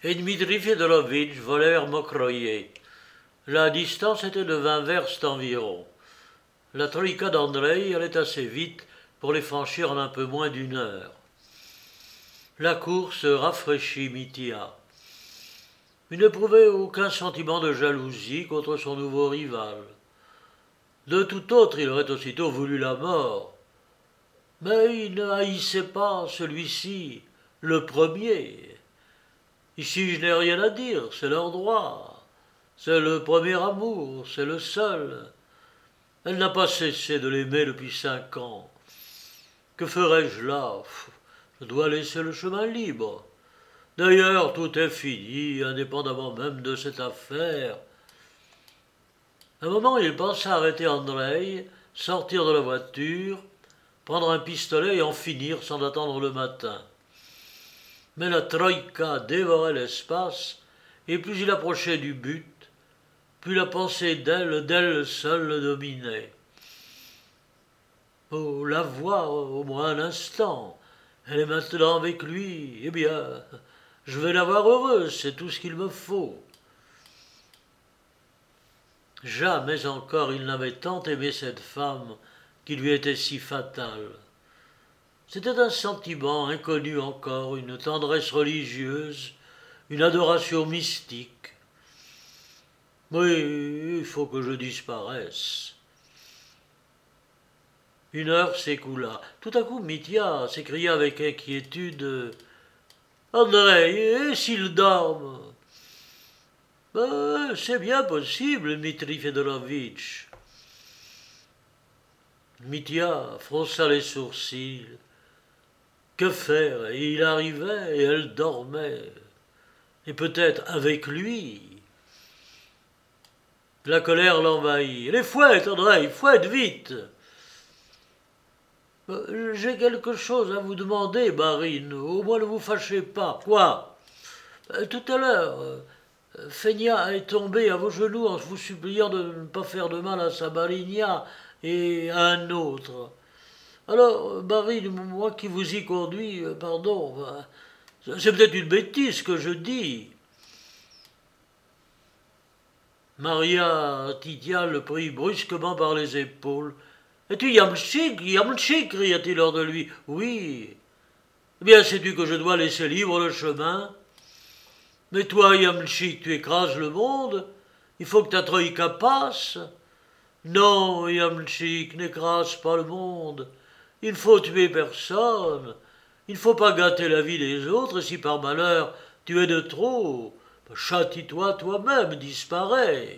et Dmitri Fyodorovitch volait vers Mokroïe. La distance était de 20 verstes environ. La troïka d'Andreï allait assez vite pour les franchir en un peu moins d'une heure. La course rafraîchit Mitya. Il n'éprouvait aucun sentiment de jalousie contre son nouveau rival. De tout autre, il aurait aussitôt voulu la mort. Mais il ne haïssait pas celui-ci, le premier. Ici, je n'ai rien à dire, c'est leur droit. C'est le premier amour, c'est le seul. Elle n'a pas cessé de l'aimer depuis 5 ans. Que ferais-je là? Je dois laisser le chemin libre. D'ailleurs, tout est fini, indépendamment même de cette affaire. Un moment, il pensa arrêter Andreï, sortir de la voiture, prendre un pistolet et en finir sans attendre le matin. Mais la troïka dévorait l'espace, et plus il approchait du but, plus la pensée d'elle seule le dominait. Oh, la voir au moins un instant. Elle est maintenant avec lui. Eh bien, je vais la voir heureuse, c'est tout ce qu'il me faut. Jamais encore il n'avait tant aimé cette femme qui lui était si fatale. C'était un sentiment inconnu encore, une tendresse religieuse, une adoration mystique. Oui, il faut que je disparaisse. Une heure s'écoula. Tout à coup, Mitya s'écria avec inquiétude. Andreï, et s'il dorme? C'est bien possible, Dmitri Fyodorovitch. Mitya fronça les sourcils. Que faire? Et il arrivait et elle dormait. Et peut-être avec lui. La colère l'envahit. Les fouettes, Andreï, fouette vite! J'ai quelque chose à vous demander, Marine. Au moins ne vous fâchez pas. Quoi? Tout à l'heure, Fenia est tombée à vos genoux en vous suppliant de ne pas faire de mal à sa Marina et à un autre. Alors, Marine, moi qui vous y conduis, pardon, c'est peut-être une bêtise que je dis. Maria Titia le prit brusquement par les épaules. Es-tu Yamchik? Yamchik, cria-t-il hors de lui. Oui. Eh bien, sais-tu que je dois laisser libre le chemin? Mais toi, Yamchik, tu écrases le monde? Il faut que ta troïka passe? Non, Yamchik, n'écrase pas le monde. Il faut tuer personne. Il ne faut pas gâter la vie des autres si par malheur tu es de trop. Châtie-toi toi-même, disparais.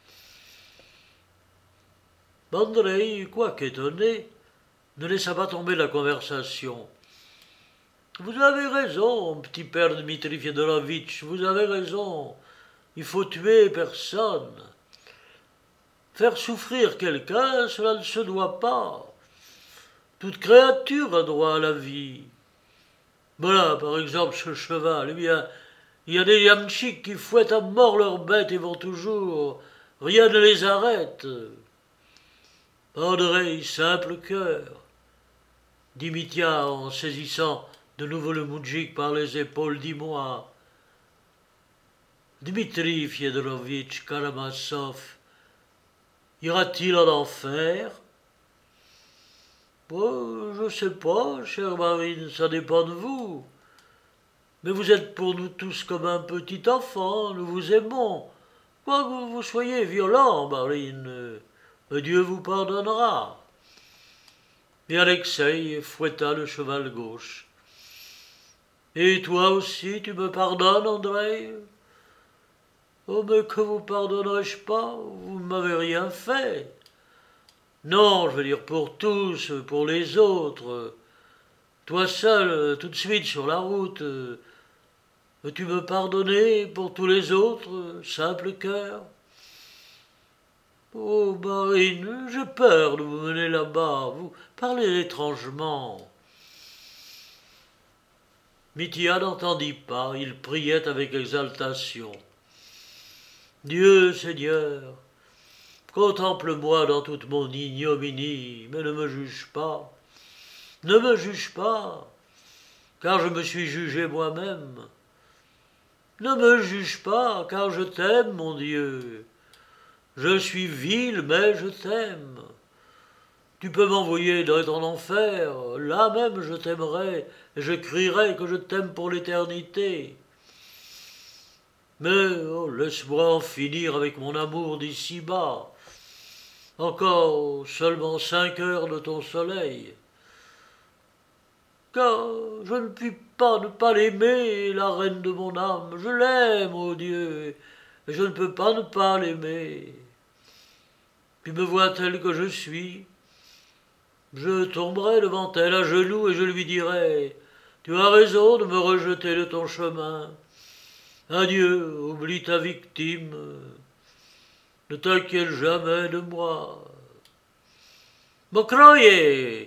Andreï, quoique étonné, ne laissa pas tomber la conversation. Vous avez raison, petit père Dmitri Fyodorovitch, vous avez raison. Il faut tuer personne. Faire souffrir quelqu'un, cela ne se doit pas. Toute créature a droit à la vie. Voilà, par exemple, ce cheval. Eh bien, il y a des yamchiks qui fouettent à mort leurs bêtes et vont toujours. Rien ne les arrête. André, simple cœur, dit Mitya en saisissant de nouveau le moudjik par les épaules, dis-moi. Dmitri Fyodorovitch Karamazov ira-t-il en enfer? Je ne sais pas, chère Marine, ça dépend de vous. Mais vous êtes pour nous tous comme un petit enfant, nous vous aimons. Quoi que vous soyez violent, Marine, Dieu vous pardonnera. Et Alexei fouetta le cheval gauche. Et toi aussi, tu me pardonnes, André? Oh, mais que vous pardonnerai-je pas? Vous ne m'avez rien fait. Non, je veux dire pour tous, pour les autres. Toi seul, tout de suite sur la route, veux-tu me pardonner pour tous les autres, simple cœur? Oh, Marine, j'ai peur de vous mener là-bas. Vous parlez étrangement. Mitya n'entendit pas, il priait avec exaltation. Dieu, Seigneur, contemple-moi dans toute mon ignominie, mais ne me juge pas. Ne me juge pas, car je me suis jugé moi-même. Ne me juge pas, car je t'aime, mon Dieu. Je suis vil, mais je t'aime. Tu peux m'envoyer dans ton enfer, là même je t'aimerai, et je crierai que je t'aime pour l'éternité. Mais laisse-moi en finir avec mon amour d'ici-bas. Encore seulement 5 heures de ton soleil. Car je ne puis pas ne pas l'aimer, la reine de mon âme. Je l'aime, ô Dieu, et je ne peux pas ne pas l'aimer. Puis me voit telle que je suis. Je tomberai devant elle à genoux et je lui dirai « Tu as raison de me rejeter de ton chemin. Adieu, oublie ta victime. Ne t'inquiète jamais de moi. » « Mokroye !»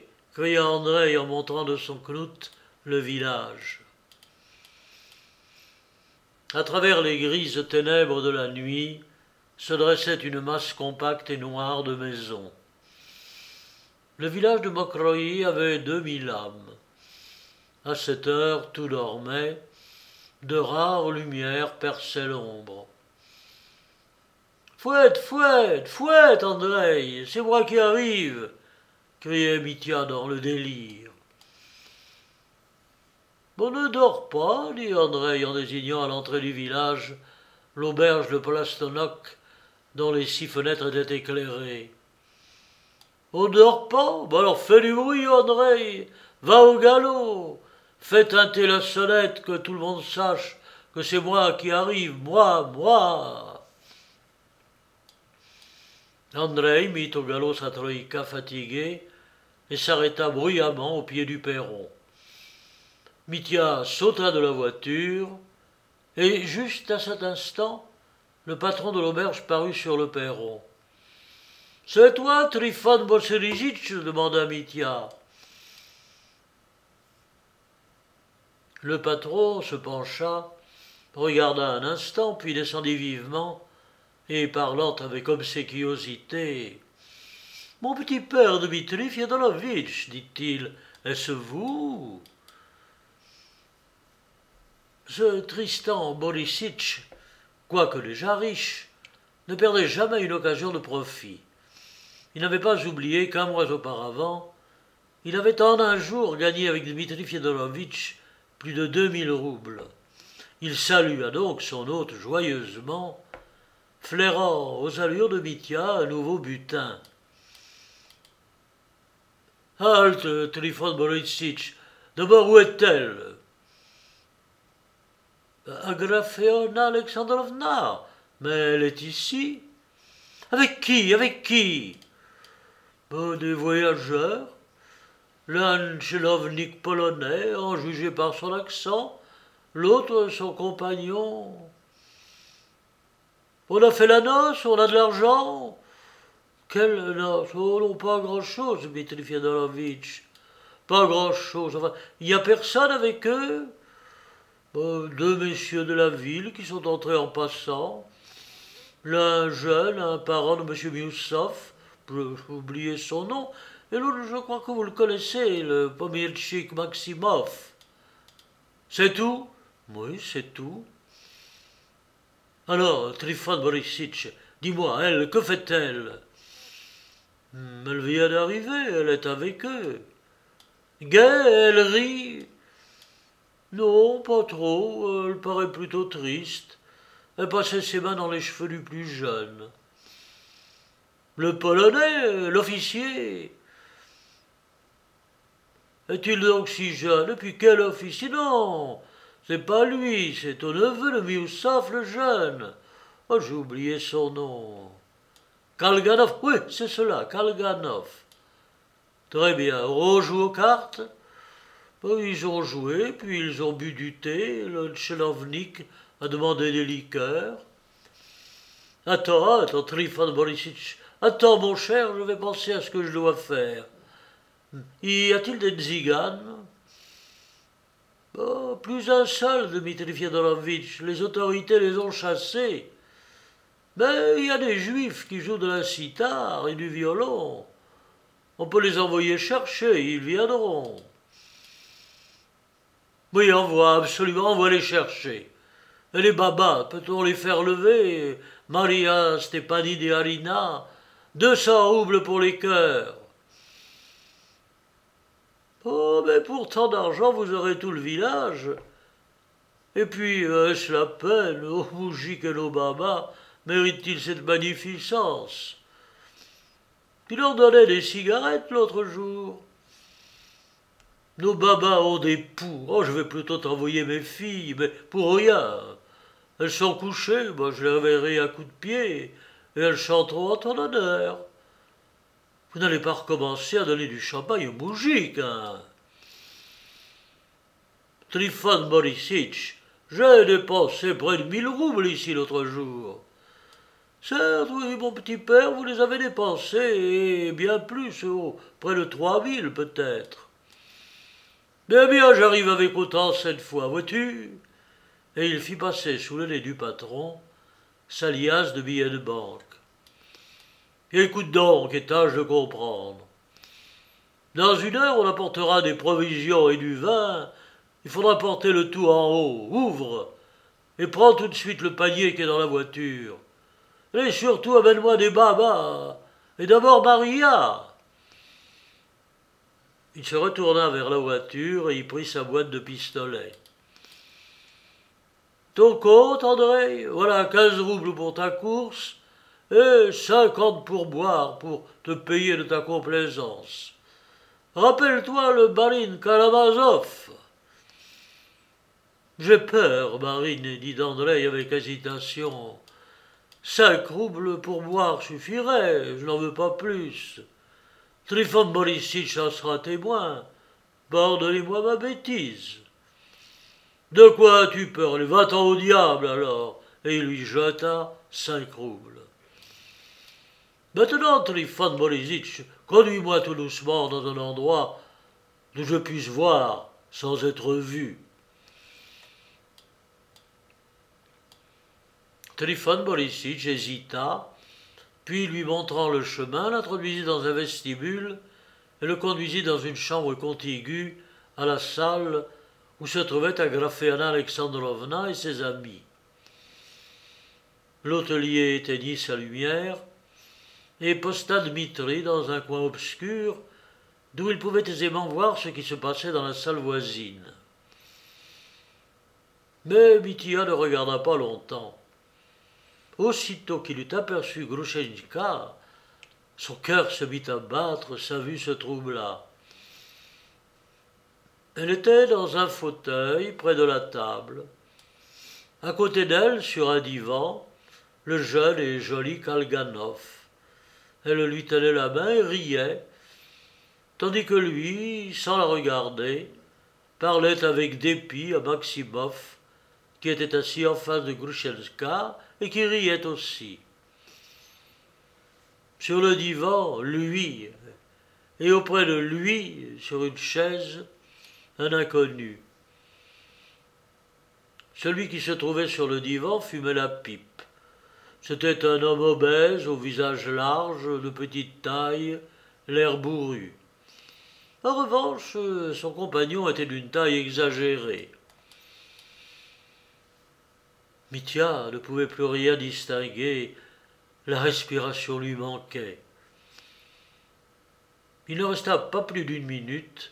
cria André en montrant de son knout le village. À travers les grises ténèbres de la nuit se dressait une masse compacte et noire de maisons. Le village de Mokroye avait 2000 âmes. À cette heure, tout dormait. De rares lumières perçaient l'ombre. « Fouette, fouette, fouette, André, c'est moi qui arrive !» criait Mitya dans le délire. « On ne dort pas, dit André en désignant à l'entrée du village l'auberge de Plastonok dont les 6 fenêtres étaient éclairées. « On ne dort pas? Alors fais du bruit, André, va au galop, fais tinter la sonnette que tout le monde sache que c'est moi qui arrive, moi. » André mit au galop sa troïka fatiguée et s'arrêta bruyamment au pied du perron. Mitya sauta de la voiture, et juste à cet instant, le patron de l'auberge parut sur le perron. « C'est toi, Trifon Bosserigitch ?» demanda Mitya. Le patron se pencha, regarda un instant, puis descendit vivement, et parlant avec obséquiosité. « Mon petit père Dmitri Fyodorovitch, dit-il, est-ce vous ?» Ce Tristan Borissitch, quoique déjà riche, ne perdait jamais une occasion de profit. Il n'avait pas oublié qu'1 mois auparavant, il avait en un jour gagné avec Dmitri Fyodorovitch plus de 2000 roubles. Il salua donc son hôte joyeusement, flairant aux allures de Mitya un nouveau butin. « Halte, Trifon Borissitch, d'abord où est-elle ?»« Agraféona Alexandrovna, mais elle est ici. »« Avec qui? Avec qui ?»« Des voyageurs. L'un chelovnik polonais, en jugé par son accent, l'autre son compagnon. »« On a fait la noce, on a de l'argent. »« Quelle noce? Oh non, pas grand-chose, Dmitri Fyodorovitch. Pas grand-chose. Enfin, il n'y a personne avec eux. 2 messieurs de la ville qui sont entrés en passant. L'un jeune, un parent de M. Mioussov, j'ai oublié son nom, et l'autre, je crois que vous le connaissez, le Pomirchik Maximov. C'est tout? Oui, c'est tout. Alors, Trifon Borissitch, dis-moi, elle, que fait-elle? Elle vient d'arriver, elle est avec eux. Gaie, elle rit. Non, pas trop, elle paraît plutôt triste. Elle passait ses mains dans les cheveux du plus jeune. Le Polonais, l'officier. Est-il donc si jeune? Et puis quel officier? Non, c'est pas lui, c'est ton neveu, le Mioussov, le jeune. Oh, j'ai oublié son nom. Kalganov, oui, c'est cela, Kalganov. Très bien, on joue aux cartes? Ils ont joué, puis ils ont bu du thé, le tchelovnik a demandé des liqueurs. Attends, Trifon Borissitch, attends, mon cher, je vais penser à ce que je dois faire. Y a-t-il des tziganes? Plus un seul, Dmitri Fyodorovitch, les autorités les ont chassés. Mais il y a des juifs qui jouent de la cithare et du violon. On peut les envoyer chercher, ils viendront. Oui, envoie, absolument, envoie les chercher. Et les babas, peut-on les faire lever? Maria, Stepanide et Alina, 200 roubles pour les chœurs. Oh, mais pour tant d'argent, vous aurez tout le village. Et puis, est-ce la peine? Nos moujiks et nos babas méritent-ils cette magnificence? Tu leur donnais des cigarettes l'autre jour. Nos babas ont des poux. Oh, je vais plutôt t'envoyer mes filles, mais pour rien. Elles sont couchées, moi je les réveillerai à coups de pied, et elles chanteront en ton honneur. Vous n'allez pas recommencer à donner du champagne aux moujiks, hein? Trifon Borissitch, j'ai dépensé près de 1000 roubles ici l'autre jour. Certes, oui, mon petit père, vous les avez dépensés, et bien plus, près de 3000 peut-être. Eh bien, j'arrive avec autant cette fois, vois-tu? Et il fit passer sous le nez du patron sa liasse de billets de banque. Écoute donc, et tâche de comprendre. Dans une heure, on apportera des provisions et du vin. Il faudra porter le tout en haut. Ouvre et prends tout de suite le panier qui est dans la voiture. Et surtout, amène-moi des babas. Et d'abord Maria. Il se retourna vers la voiture et y prit sa boîte de pistolets. Ton compte, André? Voilà 15 roubles pour ta course et 50 pour boire pour te payer de ta complaisance. Rappelle-toi le barin Karamazov. J'ai peur, Marine, dit André avec hésitation. 5 roubles pour boire suffirait, je n'en veux pas plus. Trifon Borissitch en sera témoin. Pardonnez-moi ma bêtise. De quoi as-tu peur? Va-t'en au diable alors. Et il lui jeta 5 roubles. Maintenant, Trifon Borissitch, conduis-moi tout doucement dans un endroit d'où je puisse voir sans être vu. Trifon Borissitch hésita, puis lui montrant le chemin, l'introduisit dans un vestibule et le conduisit dans une chambre contiguë à la salle où se trouvait Agraféana Alexandrovna et ses amis. L'hôtelier éteignit sa lumière et posta Dmitri dans un coin obscur d'où il pouvait aisément voir ce qui se passait dans la salle voisine. Mais Mitya ne regarda pas longtemps. Aussitôt qu'il eut aperçu Grushenka, son cœur se mit à battre, sa vue se troubla. Elle était dans un fauteuil près de la table. À côté d'elle, sur un divan, le jeune et joli Kalganov. Elle lui tenait la main et riait, tandis que lui, sans la regarder, parlait avec dépit à Maximov, qui était assis en face de Grushenka et qui riait aussi. Sur le divan, lui, et auprès de lui, sur une chaise, un inconnu. Celui qui se trouvait sur le divan fumait la pipe. C'était un homme obèse, au visage large, de petite taille, l'air bourru. En revanche, son compagnon était d'une taille exagérée. Mitya ne pouvait plus rien distinguer, la respiration lui manquait. Il ne resta pas plus d'une minute,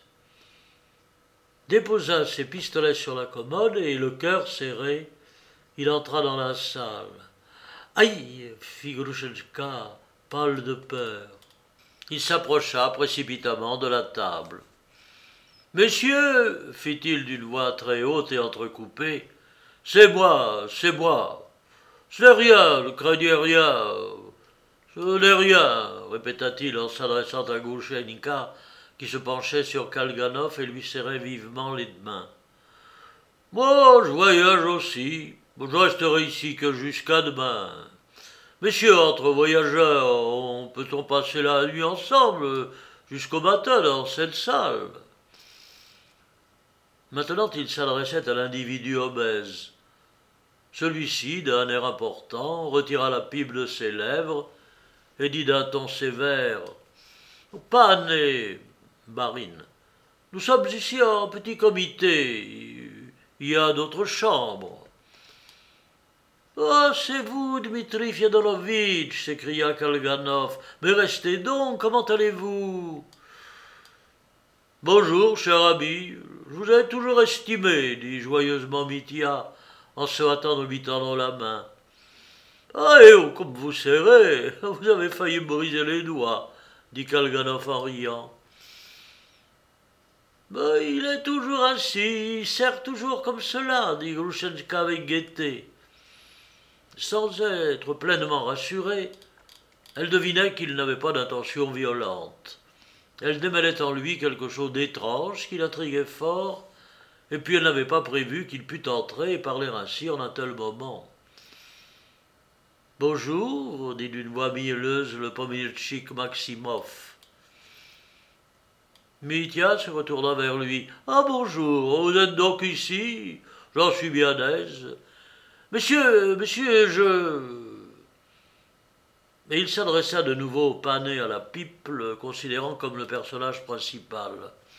déposa ses pistolets sur la commode et, le cœur serré, il entra dans la salle. « Aïe !» fit Grushenka, pâle de peur. Il s'approcha précipitamment de la table. « Messieurs, fit-il d'une voix très haute et entrecoupée, c'est moi, c'est moi. Ce n'est rien, ne craignez rien. Ce n'est rien, répéta-t-il en s'adressant à Grushenka, qui se penchait sur Kalganov et lui serrait vivement les mains. Moi, je voyage aussi. Je resterai ici que jusqu'à demain. Messieurs, entre voyageurs, peut-on passer la nuit ensemble jusqu'au matin dans cette salle? Maintenant, il s'adressait à l'individu obèse. Celui-ci, d'un air important, retira la pipe de ses lèvres et dit d'un ton sévère « Pane, Barine, nous sommes ici en petit comité. Il y a d'autres chambres. » Oh, c'est vous, Dmitri Fiodorovitch, s'écria Kalganov. Mais restez donc, comment allez-vous? Bonjour, cher ami, je vous ai toujours estimé, dit joyeusement Mitya, en se hâtant de lui tendre la main. Ah, et oh, comme vous serrez, vous avez failli me briser les doigts, dit Kalganov en riant. Mais il est toujours ainsi, il serre toujours comme cela, dit Grushenka avec gaieté. Sans être pleinement rassurée, elle devinait qu'il n'avait pas d'intention violente. Elle démêlait en lui quelque chose d'étrange qui l'intriguait fort, et puis elle n'avait pas prévu qu'il pût entrer et parler ainsi en un tel moment. Bonjour, dit d'une voix mielleuse le pomirtchik Maximov. Mitya se retourna vers lui. Ah bonjour, vous êtes donc ici? J'en suis bien aise. Monsieur, Et il s'adressa de nouveau au pané à la pipe, le considérant comme le personnage principal.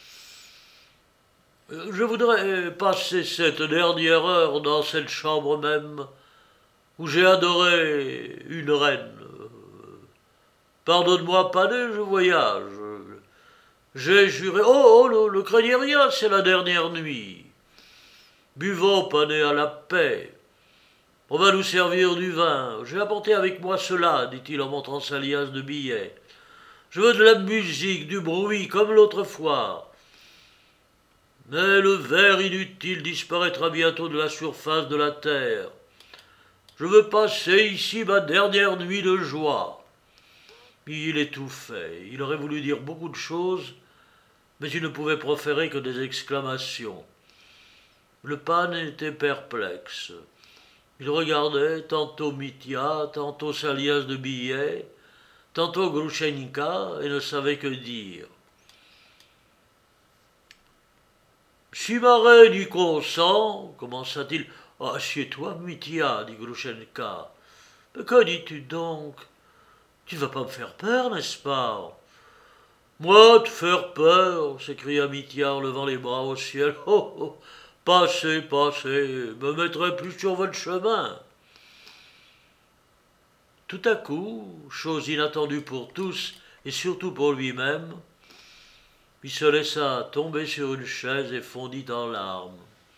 Je voudrais passer cette dernière heure dans cette chambre même, où j'ai adoré une reine. Pardonne-moi, pané, je voyage. J'ai juré... Oh, ne craignez rien, c'est la dernière nuit. Buvons, pané, à la paix. On va nous servir du vin. J'ai apporté avec moi cela, dit-il en montrant sa liasse de billets. Je veux de la musique, du bruit, comme l'autre fois. Mais le verre inutile disparaîtra bientôt de la surface de la terre. Je veux passer ici ma dernière nuit de joie. Il étouffait. Il aurait voulu dire beaucoup de choses, mais il ne pouvait proférer que des exclamations. Le pan était perplexe. Il regardait tantôt Mitya, tantôt sa liasse de billets, tantôt Grushenka, et ne savait que dire. Si ma reine y consent, commença-t-il. Assieds-toi, Mitya, dit Grushenka. Mais que dis-tu donc? Tu ne vas pas me faire peur, n'est-ce pas? Moi, te faire peur, s'écria Mitya en levant les bras au ciel. Oh, oh, passez, me mettrai plus sur votre chemin. Tout à coup, chose inattendue pour tous et surtout pour lui-même, il se laissa tomber sur une chaise et fondit en larmes.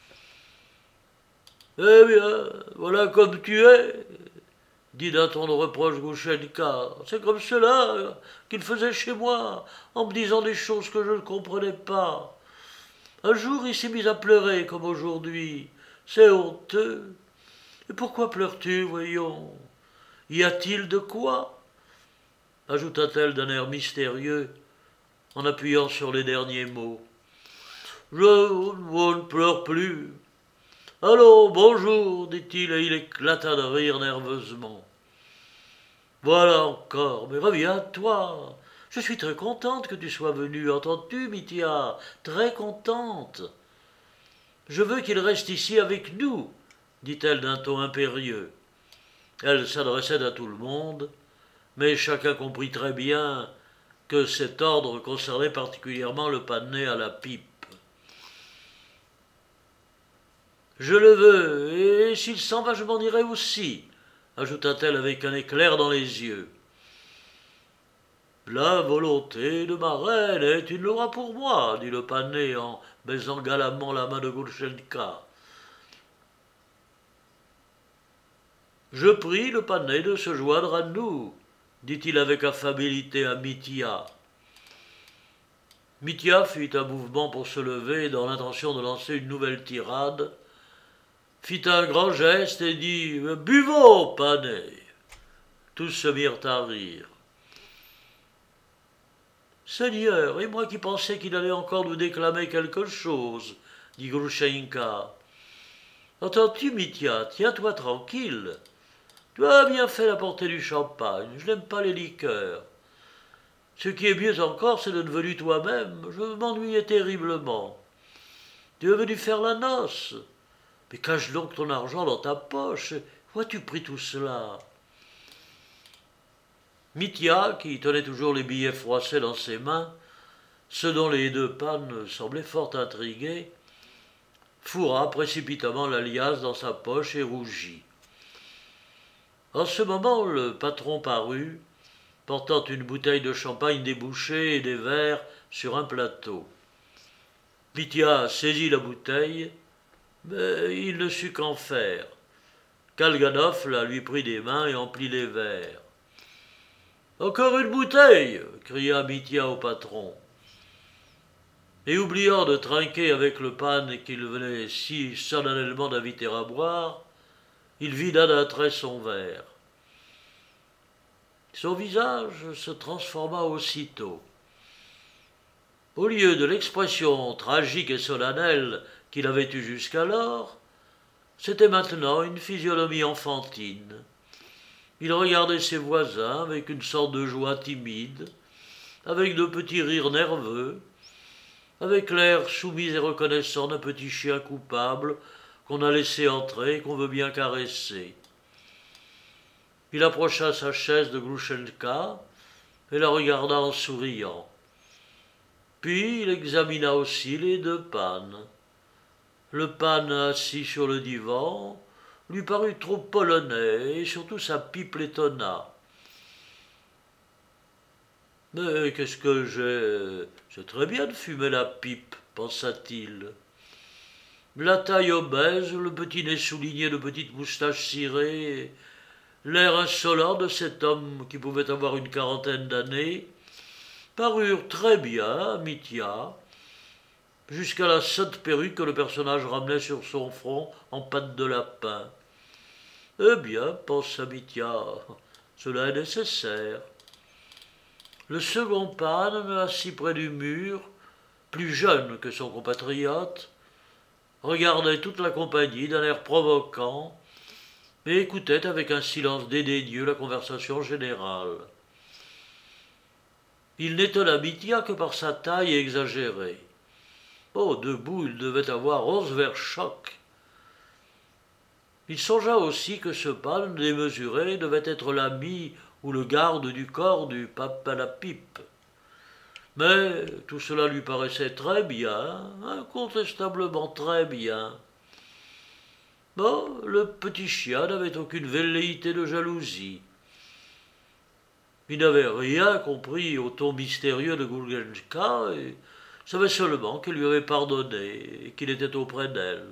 Eh bien, voilà comme tu es, dit d'un ton de reproche Grushenka. C'est comme cela qu'il faisait chez moi, en me disant des choses que je ne comprenais pas. Un jour, il s'est mis à pleurer comme aujourd'hui. C'est honteux. Et pourquoi pleures-tu, voyons? Y a-t-il de quoi? Ajouta-t-elle d'un air mystérieux, en appuyant sur les derniers mots. Je ne pleure plus. Allons, bonjour, dit-il, et il éclata de rire nerveusement. Voilà encore, mais reviens-toi. Je suis très contente que tu sois venu, entends-tu, Mitya? Très contente. Je veux qu'il reste ici avec nous, dit-elle d'un ton impérieux. Elle s'adressait à tout le monde, mais chacun comprit très bien que cet ordre concernait particulièrement le pané à la pipe. Je le veux, et s'il s'en va, je m'en irai aussi, ajouta-t-elle avec un éclair dans les yeux. La volonté de ma reine est une loi pour moi, dit le pané en baisant galamment la main de Grushenka. Je prie le pané de se joindre à nous, dit-il avec affabilité à Mitya. Mitya fit un mouvement pour se lever dans l'intention de lancer une nouvelle tirade, fit un grand geste et dit « Buvons, pané !» Tous se mirent à rire. « Seigneur, et moi qui pensais qu'il allait encore nous déclamer quelque chose, » dit Grushenka. « Entends-tu, Mitya, tiens-toi tranquille. Tu as bien fait d'apporter du champagne, je n'aime pas les liqueurs. Ce qui est mieux encore, c'est d'être venu toi-même, je m'ennuyais terriblement. Tu es venu faire la noce. Mais cache donc ton argent dans ta poche, où as-tu pris tout cela ?» Mitya, qui tenait toujours les billets froissés dans ses mains, ce dont les deux pannes semblaient fort intrigués, fourra précipitamment la liasse dans sa poche et rougit. En ce moment, le patron parut, portant une bouteille de champagne débouchée et des verres sur un plateau. Mitya saisit la bouteille, mais il ne sut qu'en faire. Kalganov la lui prit des mains et emplit les verres. « Encore une bouteille !» cria Mitya au patron. Et oubliant de trinquer avec le pan qu'il venait si solennellement d'inviter à boire, il vida d'un trait son verre. Son visage se transforma aussitôt. Au lieu de l'expression tragique et solennelle qu'il avait eue jusqu'alors, c'était maintenant une physionomie enfantine. Il regardait ses voisins avec une sorte de joie timide, avec de petits rires nerveux, avec l'air soumis et reconnaissant d'un petit chien coupable qu'on a laissé entrer et qu'on veut bien caresser. Il approcha sa chaise de Glouchenka et la regarda en souriant. Puis il examina aussi les deux pannes. Le pan assis sur le divan lui parut trop polonais et surtout sa pipe l'étonna. « Mais qu'est-ce que j'ai ? C'est très bien de fumer la pipe, pensa-t-il. La taille obèse, le petit nez souligné de petites moustaches cirées, l'air insolent de cet homme qui pouvait avoir une quarantaine d'années, parurent très bien à Mitya, jusqu'à la sotte perruque que le personnage ramenait sur son front en pattes de lapin. Eh bien, pensa Mitya, cela est nécessaire. Le second pan, assis près du mur, plus jeune que son compatriote, regardait toute la compagnie d'un air provoquant et écoutait avec un silence dédaigneux la conversation générale. Il n'étonna Mitya que par sa taille exagérée. Oh, debout, il devait avoir 11 vers choc. Il songea aussi que ce pan démesuré devait être l'ami ou le garde du corps du pape à la pipe. Mais tout cela lui paraissait très bien, incontestablement très bien. Bon, le petit chien n'avait aucune velléité de jalousie. Il n'avait rien compris au ton mystérieux de Glouchenka et savait seulement qu'elle lui avait pardonné et qu'il était auprès d'elle.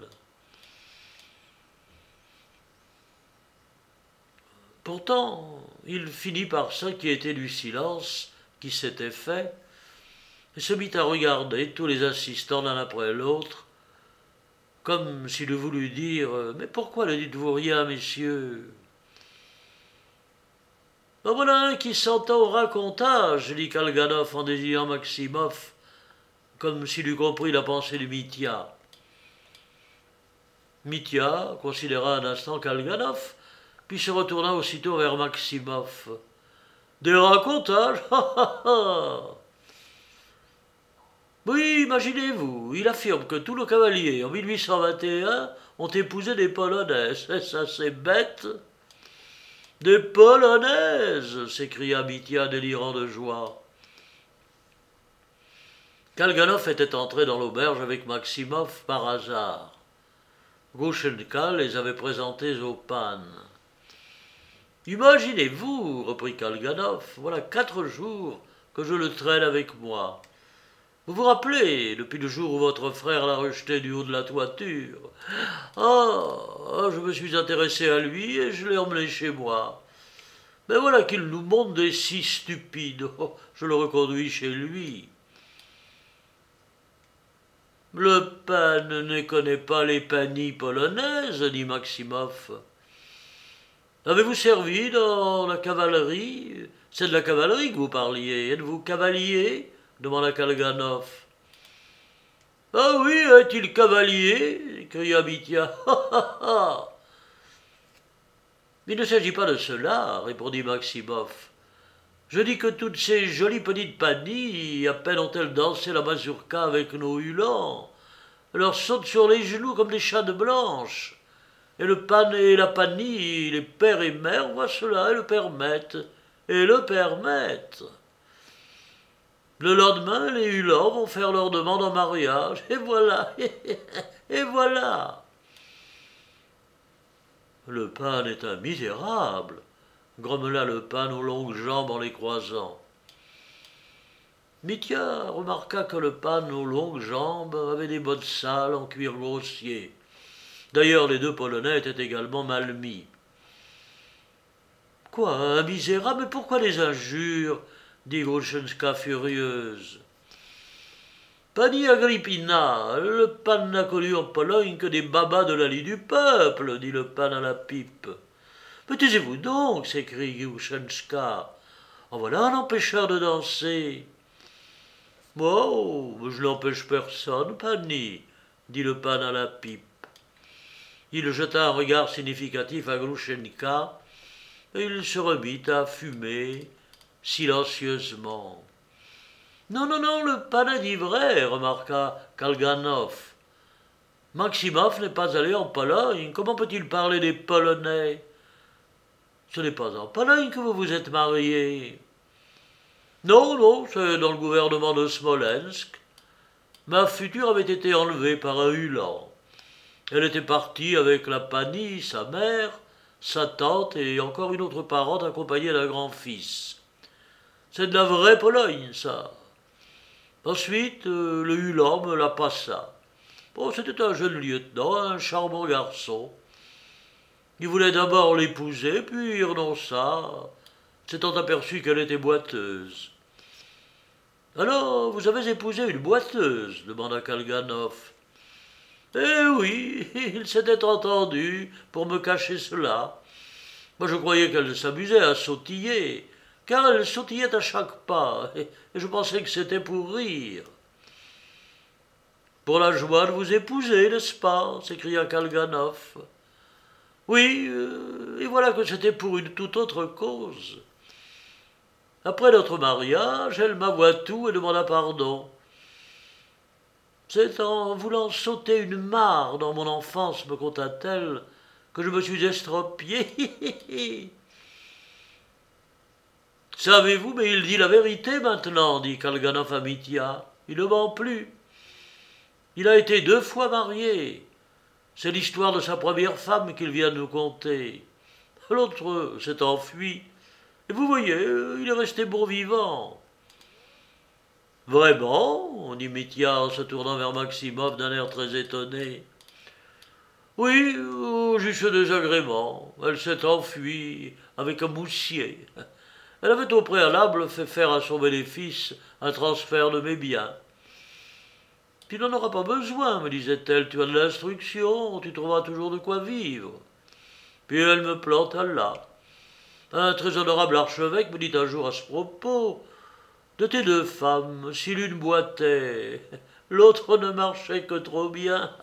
Pourtant, il finit par s'inquiéter du silence qui s'était fait et se mit à regarder tous les assistants l'un après l'autre, comme s'il eût voulu dire « Mais pourquoi ne dites-vous rien, messieurs ?» « En voilà un qui s'entend au racontage, » dit Kalganov en désignant Maximov, comme s'il eût compris la pensée de Mitya. Mitya considéra un instant Kalganov, puis se retourna aussitôt vers Maximov. « Des racontages, ha ha ha !» Oui, imaginez-vous, il affirme que tous nos cavaliers en 1821 ont épousé des Polonaises. Est-ce assez bête ? Des Polonaises s'écria Mitya délirant de joie. Kalganov était entré dans l'auberge avec Maximov par hasard. Glouchenka les avait présentés au pan. « Imaginez-vous, reprit Kalganov, voilà 4 jours que je le traîne avec moi. Vous vous rappelez, depuis le jour où votre frère l'a rejeté du haut de la toiture? Je me suis intéressé à lui et je l'ai emmené chez moi. Mais voilà qu'il nous montre des si stupides. Je le reconduis chez lui. Le pan ne connaît pas les panies polonaises, dit Maximov. Avez-vous servi dans la cavalerie? C'est de la cavalerie que vous parliez. Êtes-vous cavalier? Demanda Kalganov. Ah oui, est-il cavalier? Cria Mitya. Il ne s'agit pas de cela, répondit Maximov. Je dis que toutes ces jolies petites panies, à peine ont-elles dansé la mazurka avec nos hulans, leur sautent sur les genoux comme des chattes blanches. Et le pan et la panie, les pères et mères voient cela et le permettent. Et le permettent. Le lendemain, les hulans vont faire leur demande en mariage. Et voilà, et voilà. Le pan est un misérable, grommela le Pan aux longues jambes en les croisant. Mitya remarqua que le Pan aux longues jambes avait des bottes sales en cuir grossier. D'ailleurs, les deux Polonais étaient également mal mis. « Quoi, un misérable, mais pourquoi les injures ?» dit Gruszynska furieuse. « Pani Agrippina, le Pan n'a connu en Pologne que des babas de la lie du peuple, dit le Pan à la pipe. Mais taisez-vous donc, s'écrie Gruszynska. En voilà un empêcheur de danser. Oh, je n'empêche personne, Pani, dit le Pan à la pipe. Il jeta un regard significatif à Gruszynka et il se remit à fumer silencieusement. Non, non, non, le Pan a dit vrai, remarqua Kalganov. Maximov n'est pas allé en Pologne. Comment peut-il parler des Polonais? Ce n'est pas en Pologne que vous vous êtes marié. Non, non, c'est dans le gouvernement de Smolensk. Ma future avait été enlevée par un Ulan. Elle était partie avec la Pani, sa mère, sa tante et encore une autre parente accompagnée d'un grand-fils. C'est de la vraie Pologne, ça. Ensuite, le Ulan me la passa. Bon, c'était un jeune lieutenant, un charmant garçon. Il voulait d'abord l'épouser, puis il renonça, s'étant aperçu qu'elle était boiteuse. « Alors, vous avez épousé une boiteuse ?» demanda Kalganov. « Eh oui, il s'était entendu pour me cacher cela. Moi, je croyais qu'elle s'amusait à sautiller, car elle sautillait à chaque pas, et je pensais que c'était pour rire. »« Pour la joie de vous épouser, n'est-ce pas ?» s'écria Kalganov. « Oui, et voilà que c'était pour une toute autre cause. Après notre mariage, elle m'avoua tout et demanda pardon. C'est en voulant sauter une mare dans mon enfance, me conta-t-elle, que je me suis estropié. Savez-vous, mais il dit la vérité maintenant, dit Kalganov à Mitya. Il ne ment plus. Il a été 2 fois marié. C'est l'histoire de sa première femme qu'il vient de nous conter. L'autre s'est enfui. Et vous voyez, il est resté bon vivant. Vraiment dit Mitya en se tournant vers Maximov d'un air très étonné. Oui, au juste désagrément. Elle s'est enfuie avec un moussier. Elle avait au préalable fait faire à son bénéfice un transfert de mes biens. Tu n'en auras pas besoin, me disait-elle, tu as de l'instruction, tu trouveras toujours de quoi vivre. Puis elle me planta là. Un très honorable archevêque me dit un jour à ce propos, de tes 2 femmes, si l'une boitait, l'autre ne marchait que trop bien.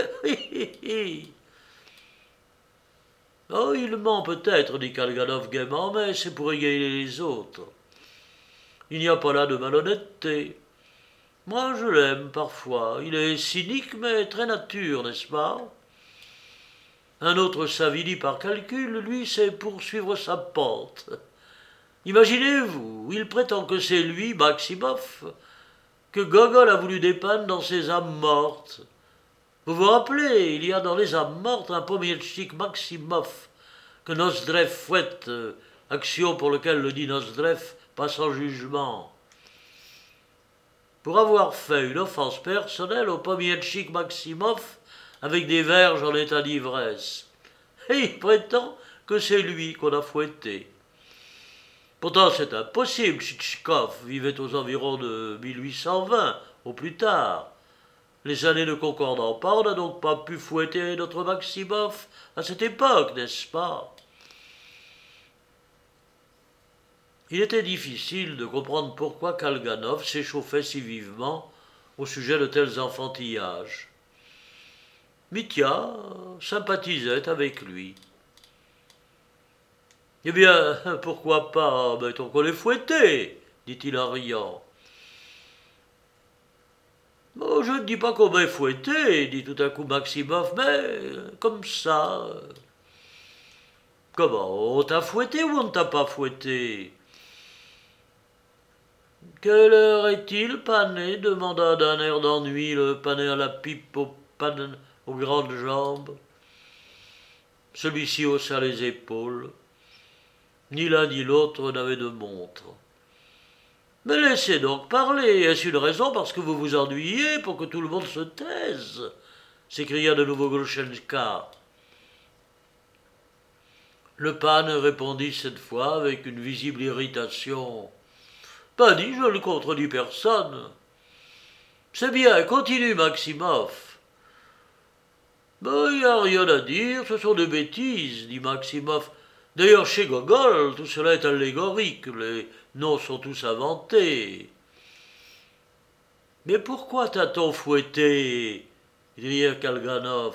Oh, il ment peut-être, dit Kalganov gaiement, mais c'est pour égayer les autres. Il n'y a pas là de malhonnêteté. Moi, je l'aime parfois. Il est cynique, mais très nature, n'est-ce pas? Un autre s'avilit par calcul, lui, c'est poursuivre sa pente. Imaginez-vous, il prétend que c'est lui, Maximov, que Gogol a voulu dépeindre dans ses âmes mortes. Vous vous rappelez, il y a dans les âmes mortes un pomietchik Maximov, que Nozdrev fouette, action pour lequel le dit Nozdrev passe en jugement. Pour avoir fait une offense personnelle au pomietchik Maximov avec des verges en état d'ivresse. Et il prétend que c'est lui qu'on a fouetté. Pourtant, c'est impossible, Tchitchkov vivait aux environs de 1820, au plus tard. Les années ne concordant pas, on n'a donc pas pu fouetter notre Maximov à cette époque, n'est-ce pas? Il était difficile de comprendre pourquoi Kalganov s'échauffait si vivement au sujet de tels enfantillages. Mitya sympathisait avec lui. « Eh bien, pourquoi pas, mettons qu'on les fouettait, dit-il en riant. « Oh, je ne dis pas qu'on m'ait fouetté, dit tout à coup Maximov, mais comme ça. »« Comment, on t'a fouetté ou on ne t'a pas fouetté ?»« Quelle heure est-il, Pané ?» demanda d'un air d'ennui le Pané à la pipe aux grandes jambes. Celui-ci haussa les épaules. Ni l'un ni l'autre n'avait de montre. Mais laissez donc parler. Est-ce une raison parce que vous vous ennuyez pour que tout le monde se taise s'écria de nouveau Grushenka. Le pan répondit cette fois avec une visible irritation. Pas dit, je ne contredis personne. C'est bien, continue Maximov. Ben, il n'y a rien à dire, ce sont des bêtises, dit Maximov. D'ailleurs, chez Gogol, tout cela est allégorique, les noms sont tous inventés. Mais pourquoi t'a-t-on fouetté criait Kalganov.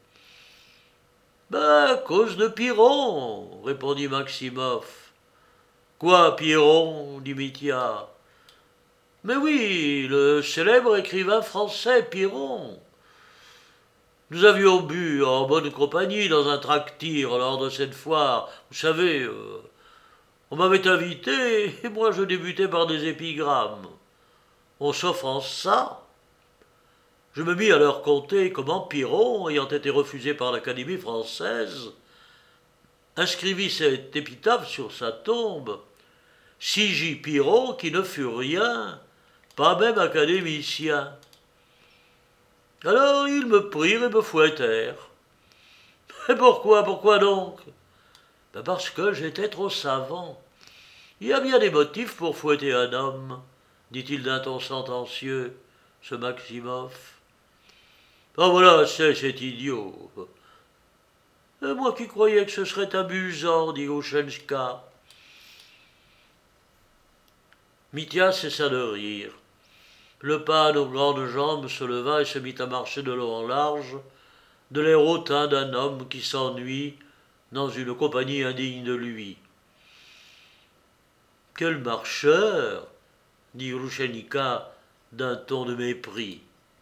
Ben, à cause de Piron, répondit Maximov. Quoi, Piron dit Mitya. Mais oui, le célèbre écrivain français Piron. Nous avions bu en bonne compagnie dans un tractir lors de cette foire. Vous savez, on m'avait invité et moi je débutais par des épigrammes. On s'offense ça. Je me mis à leur conter comment Piron, ayant été refusé par l'Académie française, inscrivit cette épitaphe sur sa tombe. Sigi Piron qui ne fut rien, pas même académicien. Alors ils me prirent et me fouettèrent. Et pourquoi donc? Ben parce que j'étais trop savant. Il y a bien des motifs pour fouetter un homme, dit-il d'un ton sentencieux, ce Maximov. Ah voilà, c'est idiot. Et moi qui croyais que ce serait amusant, dit Grushenka. Mitya cessa de rire. Le pan aux grandes jambes se leva et se mit à marcher de long en large, de l'air hautain d'un homme qui s'ennuie dans une compagnie indigne de lui. Quel marcheur dit Grushenka d'un ton de mépris.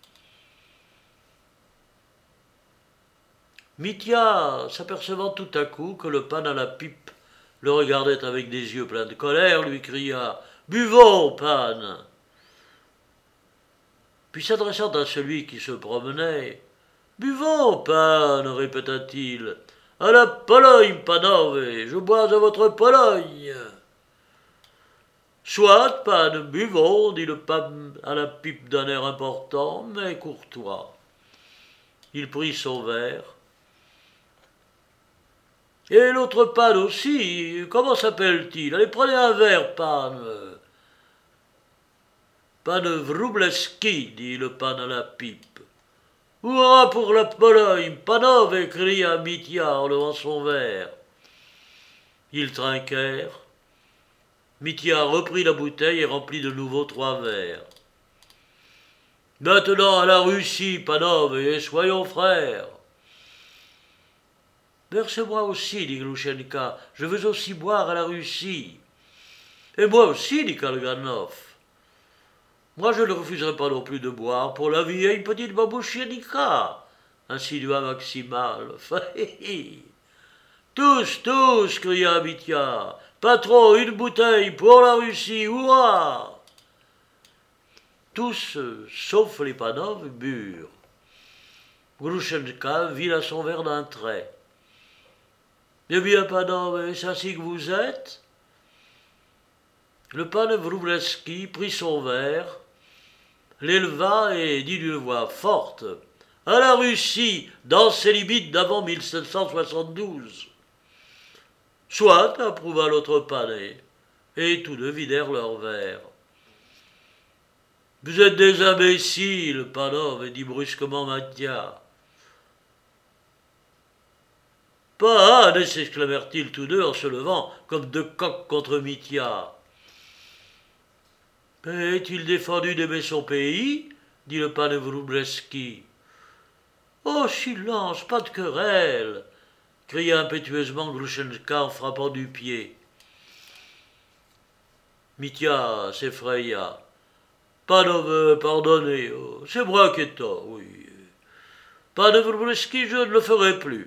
Mitya, s'apercevant tout à coup que le pan à la pipe le regardait avec des yeux pleins de colère, lui cria « Buvons, pan !» Puis s'adressant à celui qui se promenait, « Buvons, pan !» répéta-t-il, « à la Pologne, panove, je bois à votre Pologne !» Soit, pan, buvons, dit le pan à la pipe d'un air important, mais courtois. Il prit son verre. Et l'autre pan aussi, comment s'appelle-t-il? Allez, prenez un verre, pan. Pan Wróblewski, dit le pan à la pipe. Hurrah pour la Pologne, panove, cria Mitya en levant son verre. Ils trinquèrent. Mitya reprit la bouteille et remplit de nouveau 3 verres. Maintenant à la Russie, panove, et soyons frères. Versez-moi aussi, dit Grushenka, je veux aussi boire à la Russie. Et moi aussi, dit Kalganov. Moi, je ne refuserai pas non plus de boire pour la vieille petite babouchianika, insinua Maximalov. Tous, cria Mitya. Patron, une bouteille pour la Russie, hurrah! Tous, sauf les Panov, burent. Grushenka vila son verre d'un trait. Eh bien, Panov, est-ce ainsi que vous êtes? Le pan Wróblewski prit son verre, l'éleva et dit d'une voix forte « À la Russie, dans ses limites d'avant 1772 !» Soit, approuva l'autre pané, et tous deux vidèrent leurs verres. Vous êtes des imbéciles, Panov, dit brusquement Mitya. Pas âne, s'exclamèrent-ils tous deux en se levant comme 2 coqs contre Mitya. Est-il défendu d'aimer son pays dit le pan Wróblewski. Oh, silence, pas de querelle cria impétueusement Grushenka en frappant du pied. Mitya s'effraya. Panov, pardonnez, c'est moi qui ai tort, oui. Pan Wróblewski, je ne le ferai plus.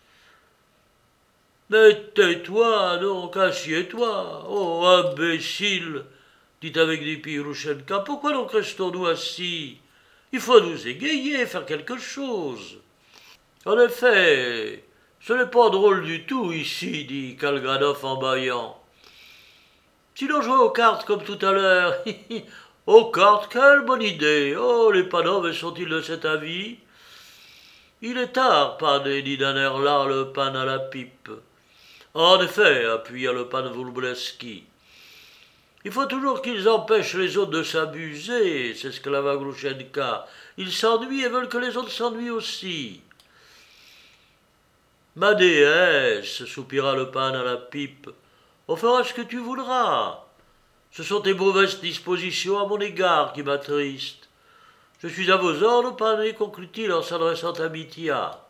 Mais tais-toi donc, assieds-toi, oh imbécile, dit avec dépit Grushenka. Pourquoi donc restons-nous assis? Il faut nous égayer, faire quelque chose. En effet, Ce n'est pas drôle du tout ici, dit Kalganov en bâillant. Si l'on jouait aux cartes comme tout à l'heure, aux cartes, quelle bonne idée. Oh, les Panov sont-ils de cet avis? Il est tard, Pan, dit d'un air las le Pan à la pipe. En effet, appuya le Pan Vrublevski. Il faut toujours qu'ils empêchent les autres de s'abuser, s'exclama Glouchenka. Ils s'ennuient et veulent que les autres s'ennuient aussi. Ma déesse, soupira le Pan à la pipe, on fera ce que tu voudras. Ce sont tes mauvaises dispositions à mon égard qui m'attristent. Je suis à vos ordres, Pan, conclut-il en s'adressant à Mitya.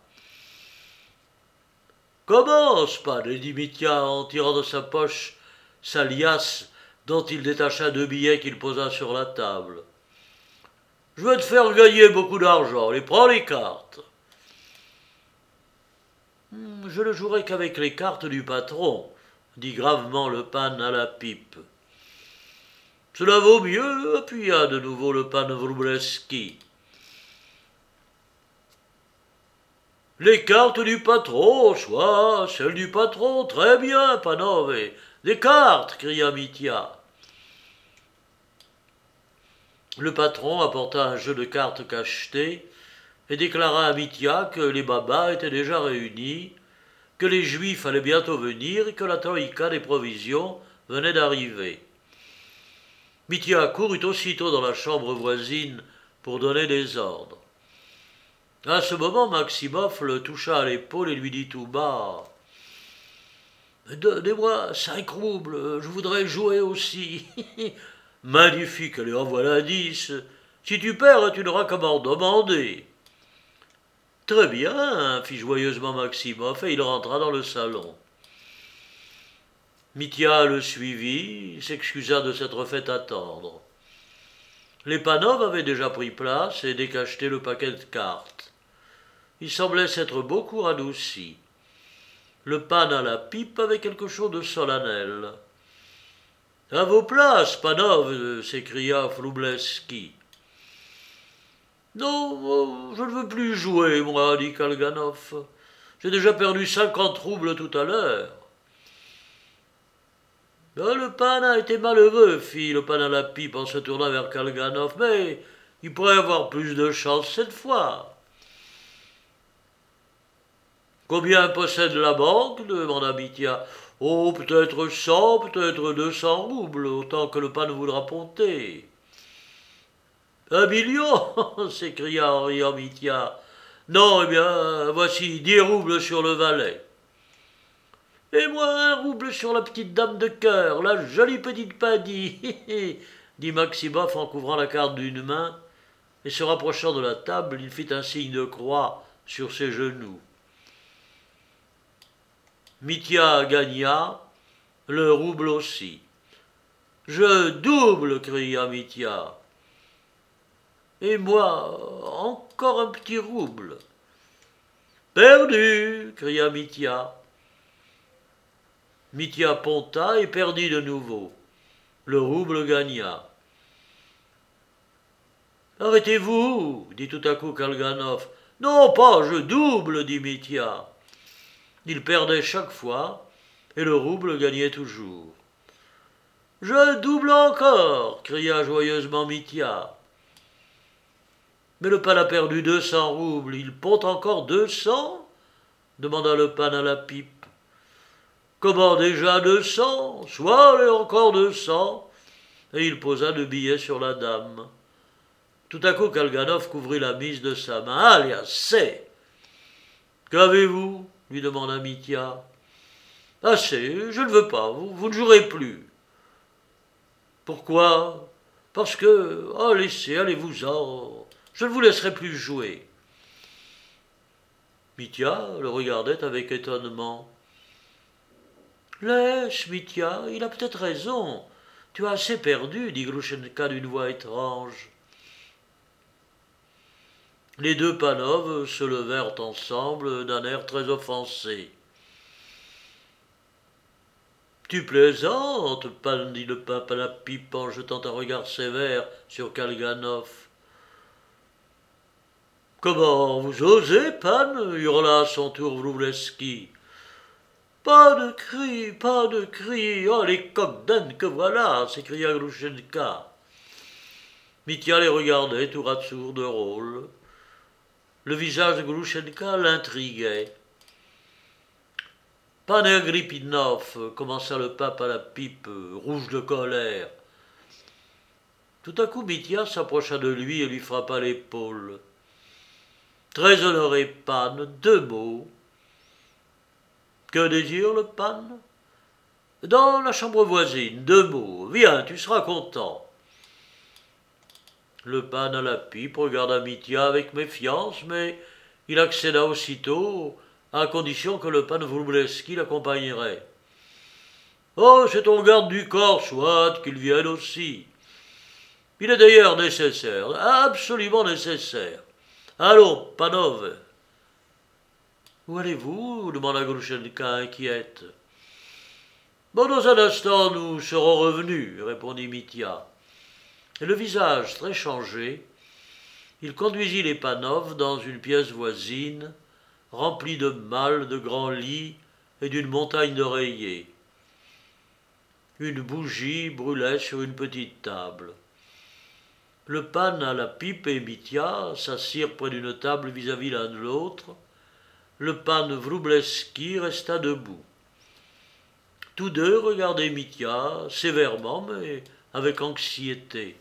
Commence, Pan, dit Mitya en tirant de sa poche sa liasse dont il détacha 2 billets qu'il posa sur la table. Je vais te faire gagner beaucoup d'argent, prends les cartes. Je ne jouerai qu'avec les cartes du patron, dit gravement le Pan à la pipe. Cela vaut mieux, appuya de nouveau le Pan Vrublevski. Les cartes du patron, soit celles du patron, très bien, Panov. Des cartes, cria Mitya. Le patron apporta un jeu de cartes cacheté et déclara à Mitya que les babas étaient déjà réunis, que les Juifs allaient bientôt venir et que la troïka des provisions venait d'arriver. Mitya courut aussitôt dans la chambre voisine pour donner des ordres. À ce moment, Maximov le toucha à l'épaule et lui dit tout bas « Donnez-moi 5 roubles, je voudrais jouer aussi. » « Magnifique, allez, en voilà 10. Si tu perds, tu n'auras qu'à m'en demander. » « Très bien, fit joyeusement Maximov, et il rentra dans le salon. Mitya le suivit, s'excusa de s'être fait attendre. Les Panov avaient déjà pris place et décacheté le paquet de cartes. Il semblait s'être beaucoup radouci. Le Pan à la pipe avait quelque chose de solennel. « À vos places, Panov !» s'écria Vrublevski. « Non, je ne veux plus jouer, moi, dit Kalganov. J'ai déjà perdu 50 roubles tout à l'heure. » Le Pan a été malheureux, fit le Pan à la pipe en se tournant vers Kalganov, mais il pourrait avoir plus de chance cette fois. Combien possède la banque demanda Mitya. Oh, peut-être 100, peut-être 200 roubles, autant que le Pan voudra ponter. 1 million s'écria en riant Mitya. Non, eh bien, voici 10 roubles sur le valet. Et moi 1 rouble sur la petite dame de cœur, la jolie petite Paddy, dit Maximov en couvrant la carte d'une main, et se rapprochant de la table, il fit un signe de croix sur ses genoux. Mitya gagna, le rouble aussi. « Je double !» cria Mitya. « Et moi, encore un petit rouble. »« Perdu !» cria Mitya. Mitya ponta et perdit de nouveau. Le rouble gagna. « Arrêtez-vous !» dit tout à coup Kalganov. « Non, pas, je double !» dit Mitya. Il perdait chaque fois, et le rouble gagnait toujours. « Je double encore !» cria joyeusement Mitya. « Mais le Pan a perdu 200 roubles, il ponte encore 200 ?» demanda le Pan à la pipe. « Comment déjà 200 ? Soit allez, encore 200 !» Et il posa 2 billets sur la dame. Tout à coup, Kalganov couvrit la mise de sa main. « Allez, assez !»« Qu'avez-vous » lui demanda Mitya. « Assez, je ne veux pas, vous ne jouerez plus. »« Pourquoi ? Parce que... Oh, laissez, allez-vous-en, je ne vous laisserai plus jouer. » Mitya le regardait avec étonnement. « Laisse, Mitya, il a peut-être raison. Tu as assez perdu, dit Glouchenka d'une voix étrange. Les 2 Panov se levèrent ensemble d'un air très offensé. « Tu plaisantes, Pan, dit le pape à la pipe en jetant un regard sévère sur Kalganov. Comment vous osez, Pan hurla à son tour Wróblewski. Pas de cris, pas de cris, oh les coqs d'âne que voilà s'écria Glouchenka. Mitya les regardait tour à tour de rôle. Le visage de Glouchenka l'intriguait. Pan et Agrippinov, commença le pape à la pipe, rouge de colère. Tout à coup, Mitya s'approcha de lui et lui frappa l'épaule. Très honoré Pan, 2 mots. Que désire le Pan? Dans la chambre voisine, 2 mots. Viens, tu seras content. Le Pan à la pipe regarda Mitya avec méfiance, mais il accéda aussitôt, à condition que le Pan Wróblewski l'accompagnerait. Oh, c'est ton garde du corps, soit qu'il vienne aussi. Il est d'ailleurs nécessaire, absolument nécessaire. Allons, Panov. Où allez-vous demanda Glouchenka inquiète. Bon, dans un instant, nous serons revenus, répondit Mitya. Et le visage très changé, il conduisit les Panov dans une pièce voisine, remplie de malles, de grands lits et d'une montagne d'oreillers. Une bougie brûlait sur une petite table. Le Pan à la pipe et Mitya s'assirent près d'une table vis-à-vis l'un de l'autre. Le Pan Wróblewski resta debout. Tous deux regardaient Mitya sévèrement, mais avec anxiété.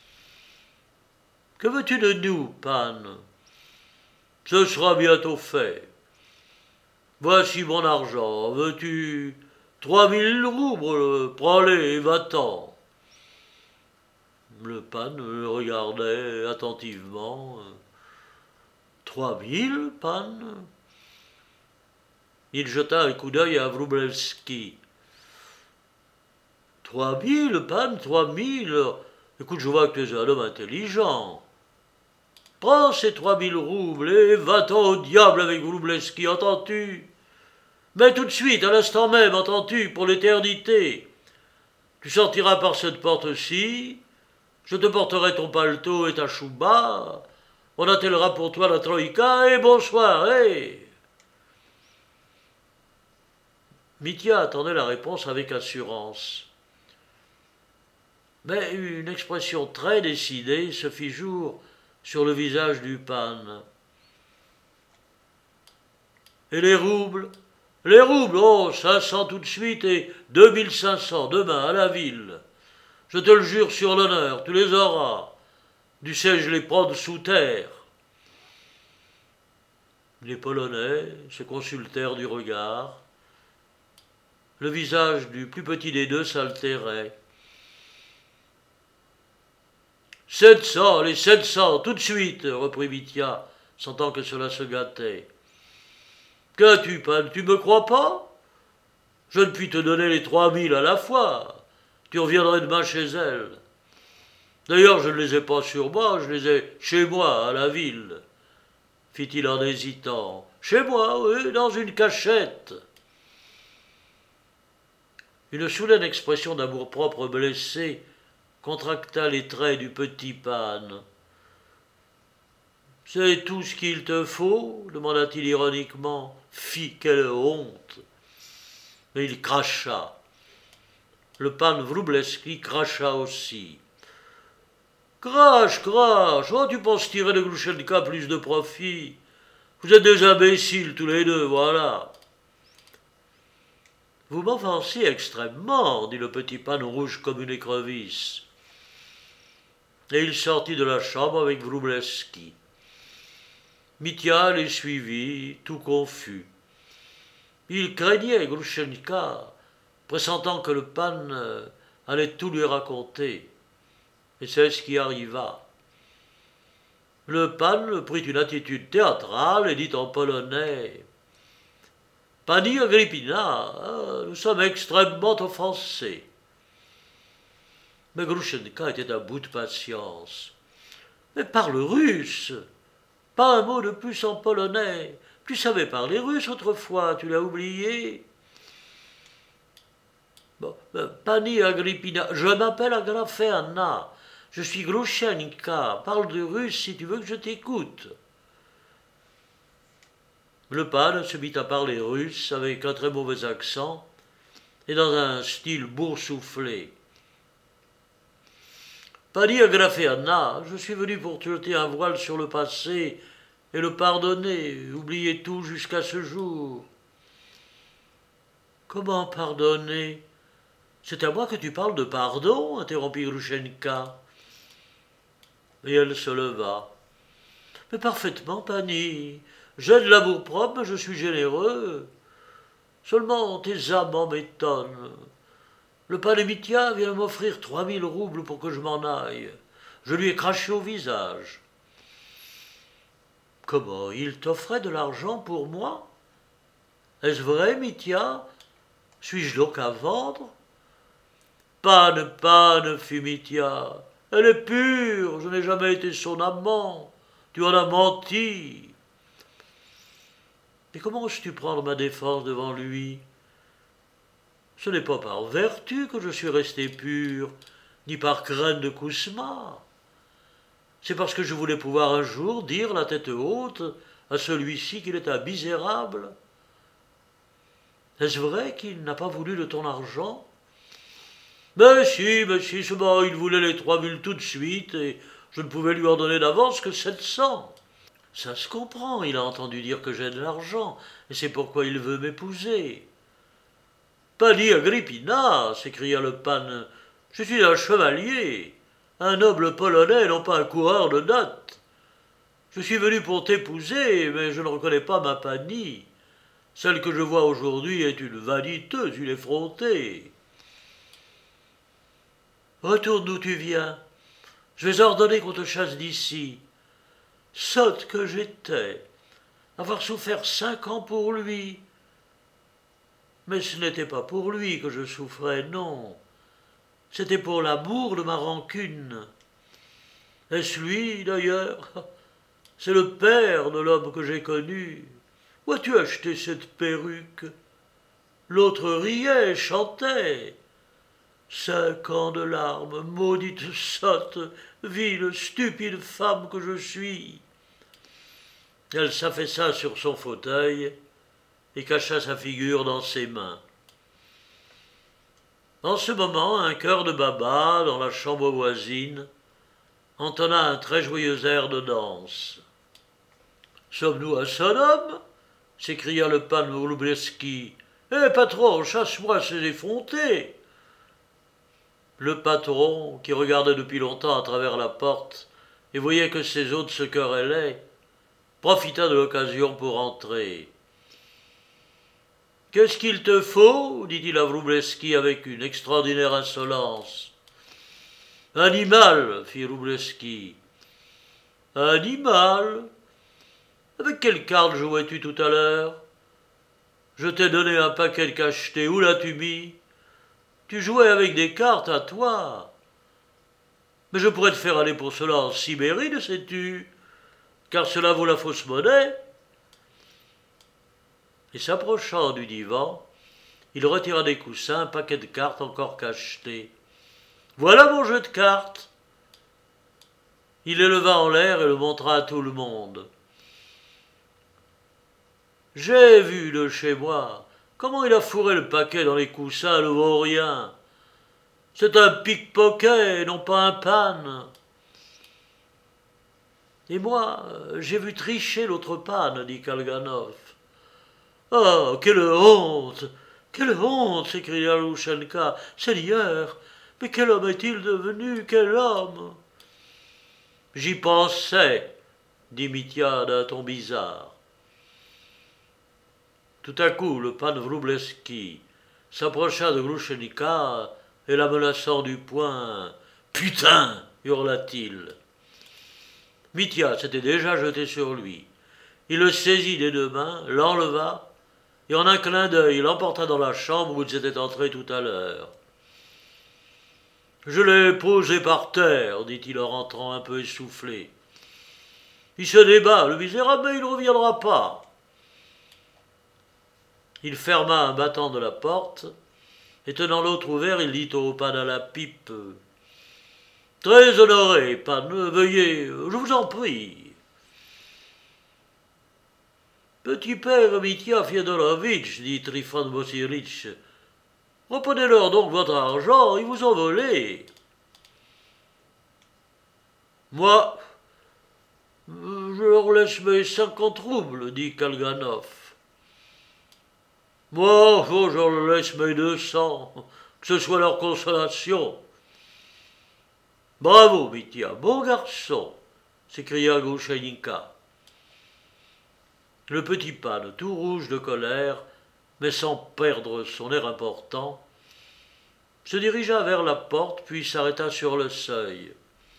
« Que veux-tu de nous, Pan ? Ce sera bientôt fait. Voici mon argent. Veux-tu 3000 roubles? Prends-les et va-t'en. » Le Pan le regardait attentivement. 3000, Pan? Il jeta un coup d'œil à Wróblewski. 3000, Pan, 3000. Écoute, je vois que tu es un homme intelligent. Prends ces 3000 roubles et va-t'en au diable avec Wróblewski, entends-tu? Mais tout de suite, à l'instant même, entends-tu, pour l'éternité. Tu sortiras par cette porte-ci, je te porterai ton paletot et ta chouba, on attellera pour toi la troïka et bonsoir, hé !» Mitya attendait la réponse avec assurance. Mais une expression très décidée se fit jour sur le visage du Pan. « Et les roubles? Les roubles, oh, 500 tout de suite et 2500 demain à la ville. Je te le jure sur l'honneur, tu les auras. Dussé-je les prendre sous terre ?» Les Polonais se consultèrent du regard. Le visage du plus petit des deux s'altérait. « 700, les 700, tout de suite, reprit Mitya, sentant que cela se gâtait. Qu'as-tu, Pan, tu me crois pas? Je ne puis te donner les 3000 à la fois. Tu reviendrais demain chez elle. D'ailleurs, je ne les ai pas sur moi, je les ai chez moi, à la ville, fit-il en hésitant. Chez moi, oui, dans une cachette. Une soudaine expression d'amour-propre blessé contracta les traits du petit Pan. « C'est tout ce qu'il te faut » demanda-t-il ironiquement. « Fi, quelle honte !» Mais il cracha. Le Pan Wróblewski cracha aussi. « Crache, crache, oh, tu penses tirer de Glouchenka plus de profit. Vous êtes des imbéciles tous les deux, voilà. » « Vous m'offensez extrêmement, » dit le petit Pan rouge comme une écrevisse. Et il sortit de la chambre avec Wróblewski. Mitya les suivit, tout confus. Il craignait Glouchenka, pressentant que le Pan allait tout lui raconter. Et c'est ce qui arriva. Le Pan prit une attitude théâtrale et dit en polonais « Pani Agrippina, nous sommes extrêmement offensés. » Mais Glouchenka était à bout de patience. « Mais parle russe, pas un mot de plus en polonais. Tu savais parler russe autrefois, tu l'as oublié. » Bon, Pani Agrippina, je m'appelle Agrafena, je suis Glouchenka, parle de russe si tu veux que je t'écoute. Le Pan se mit à parler russe avec un très mauvais accent et dans un style boursouflé. Pani Agraféana, je suis venu pour jeter un voile sur le passé et le pardonner, oublier tout jusqu'à ce jour. Comment pardonner? C'est à moi que tu parles de pardon, interrompit Grushenka. Et elle se leva. Mais parfaitement, Pani. J'ai de l'amour-propre, je suis généreux. Seulement, tes amants m'étonnent. Le Panémitia vient de m'offrir 3000 roubles pour que je m'en aille. Je lui ai craché au visage. Comment, il t'offrait de l'argent pour moi? Est-ce vrai, Mitya? Suis-je donc à vendre? Panne, fit Mitya. Elle est pure, je n'ai jamais été son amant. Tu en as menti. Mais comment oses-tu prendre ma défense devant lui? Ce n'est pas par vertu que je suis resté pur, ni par crainte de Kousma. C'est parce que je voulais pouvoir un jour dire la tête haute à celui-ci qu'il est un misérable. Est-ce vrai qu'il n'a pas voulu de ton argent? Mais si, seulement il voulait les 3000 tout de suite, et je ne pouvais lui en donner d'avance que 700. Ça se comprend, il a entendu dire que j'ai de l'argent, et c'est pourquoi il veut m'épouser. Pani Agrippina, s'écria le Pan, je suis un chevalier, un noble polonais, non pas un coureur de notes. Je suis venu pour t'épouser, mais je ne reconnais pas ma Pani. Celle que je vois aujourd'hui est une vaniteuse, une effrontée. Retourne d'où tu viens. Je vais ordonner qu'on te chasse d'ici. Sotte que j'étais, avoir souffert 5 ans pour lui. Mais ce n'était pas pour lui que je souffrais, non. C'était pour l'amour de ma rancune. Est-ce lui, d'ailleurs? C'est le père de l'homme que j'ai connu. Où as-tu acheté cette perruque? L'autre riait, chantait. 5 ans de larmes, maudite sotte, vile, stupide femme que je suis. Elle s'affaissa sur son fauteuil et cacha sa figure dans ses mains. En ce moment, un chœur de baba, dans la chambre voisine, entonna un très joyeux air de danse. « Sommes-nous à Sodome ?» s'écria le Pan Wróblewski. « Eh, patron, chasse-moi ces effrontés !» Le patron, qui regardait depuis longtemps à travers la porte et voyait que ses hôtes se querellaient, profita de l'occasion pour entrer. « Qu'est-ce qu'il te faut ?» dit-il à Wróblewski avec une extraordinaire insolence. « Animal, fit Wróblewski. « Animal? Avec quelle carte jouais-tu tout à l'heure? Je t'ai donné un paquet de cachetés, où l'as-tu mis? Tu jouais avec des cartes à toi. Mais je pourrais te faire aller pour cela en Sibérie, ne sais-tu? Car cela vaut la fausse monnaie. » Et s'approchant du divan, il retira des coussins un paquet de cartes encore cacheté. « Voilà mon jeu de cartes !» Il l'éleva en l'air et le montra à tout le monde. « J'ai vu de chez moi comment il a fourré le paquet dans les coussins, le vaurien. C'est un pickpocket, non pas un Pan. Et moi, j'ai vu tricher l'autre Pan, dit Kalganov. Oh, quelle honte! Quelle honte! S'écria Louchenka. Seigneur, mais quel homme est-il devenu? Quel homme? J'y pensais, dit Mitya d'un ton bizarre. Tout à coup, le Pan Wróblewski s'approcha de Louchenka et la menaçant du poing. « Putain !» hurla-t-il. Mitya s'était déjà jeté sur lui. Il le saisit des 2 mains, l'enleva, et en un clin d'œil, l'emporta dans la chambre où ils étaient entrés tout à l'heure. « Je l'ai posé par terre, dit-il en rentrant un peu essoufflé. Il se débat, le misérable, mais il ne reviendra pas. Il ferma un battant de la porte, et tenant l'autre ouvert, il dit au Pan à la pipe. « Très honoré, Pan, veuillez, je vous en prie. » Petit père Mitya Fyodorovitch, dit Trifon Bosiritch, reprenez-leur donc votre argent, ils vous ont volé. Moi, je leur laisse mes 50 roubles, dit Kalganov. Moi, je leur laisse mes 200, que ce soit leur consolation. Bravo, Mitya, bon garçon, s'écria Grushenka. Le petit pâne, tout rouge de colère, mais sans perdre son air important, se dirigea vers la porte, puis s'arrêta sur le seuil.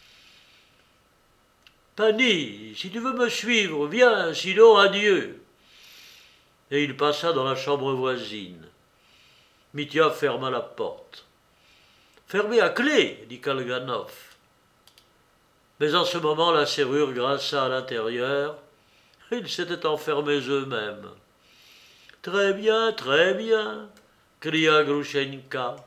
Pani, si tu veux me suivre, viens, sinon adieu. Et il passa dans la chambre voisine. Mitya ferma la porte. Fermée à clé, dit Kalganov. Mais en ce moment, la serrure grinça à l'intérieur. Ils s'étaient enfermés eux-mêmes. Très bien, cria Grushenka.